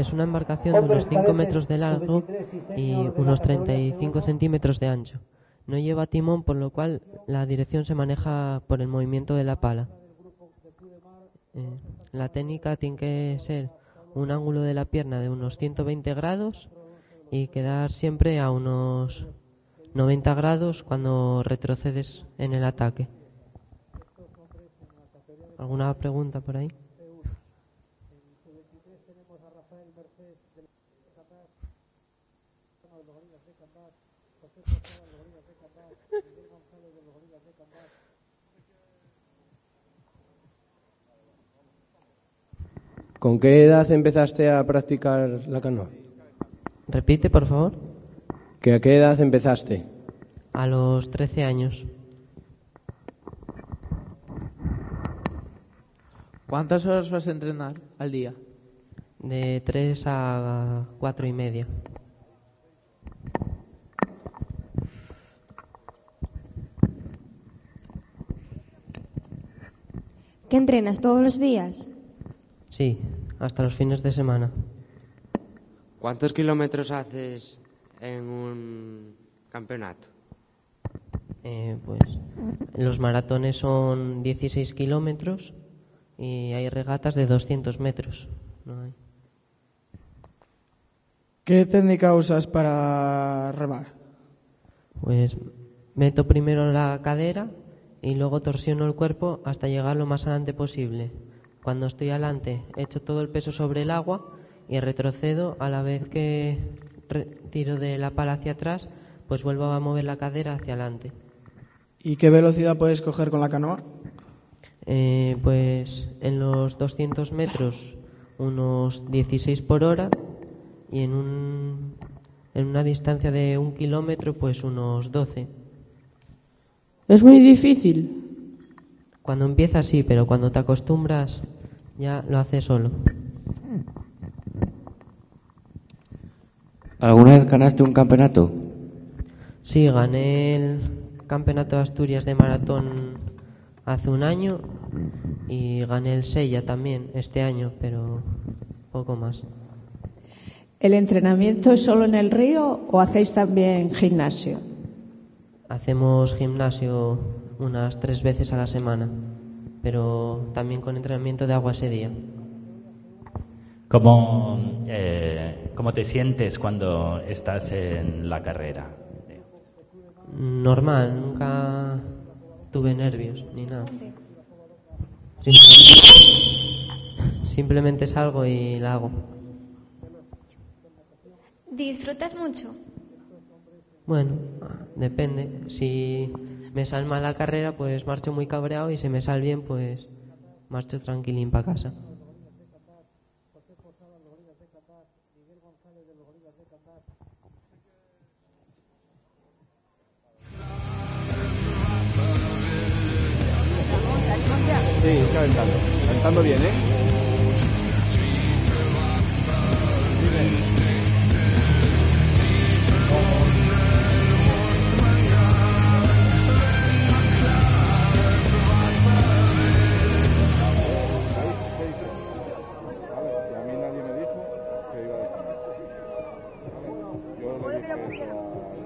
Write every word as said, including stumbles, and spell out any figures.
Es una embarcación de unos cinco metros de largo y unos treinta y cinco centímetros de ancho. No lleva timón, por lo cual la dirección se maneja por el movimiento de la pala. Eh, la técnica tiene que ser un ángulo de la pierna de unos ciento veinte grados y quedar siempre a unos noventa grados cuando retrocedes en el ataque. ¿Alguna pregunta por ahí? ¿Con qué edad empezaste a practicar la canoa? Repite, por favor. ¿Que a qué edad empezaste? A los trece años. ¿Cuántas horas vas a entrenar al día? De tres a cuatro y media. ¿Qué entrenas todos los días? Sí, hasta los fines de semana. ¿Cuántos kilómetros haces en un campeonato? Eh, pues los maratones son dieciséis kilómetros y hay regatas de doscientos metros. No hay. ¿Qué técnica usas para remar? Pues meto primero la cadera y luego torsiono el cuerpo hasta llegar lo más adelante posible. Cuando estoy adelante, echo todo el peso sobre el agua y retrocedo. A la vez que tiro de la pala hacia atrás, pues vuelvo a mover la cadera hacia adelante. ¿Y qué velocidad puedes coger con la canoa? Eh, pues en los doscientos metros unos dieciséis por hora y en, un, en una distancia de un kilómetro pues unos doce. ¿Es muy difícil? Cuando empiezas sí, pero cuando te acostumbras ya lo haces solo. ¿Alguna vez ganaste un campeonato? Sí, gané el campeonato de Asturias de maratón hace un año y gané el Sella también este año, pero poco más. ¿El entrenamiento es solo en el río o hacéis también gimnasio? Hacemos gimnasio unas tres veces a la semana, pero también con entrenamiento de agua ese día. ¿Cómo, eh, ¿Cómo te sientes cuando estás en la carrera? Normal, nunca tuve nervios ni nada. Simplemente salgo y la hago. ¿Disfrutas mucho? Bueno, depende. Si me sale mal la carrera, pues marcho muy cabreado, y si me sale bien, pues marcho tranquilín para casa. Sí, está cantando. Cantando bien, ¿eh? A mí nadie me dijo que iba a decir. Yo le dije eso a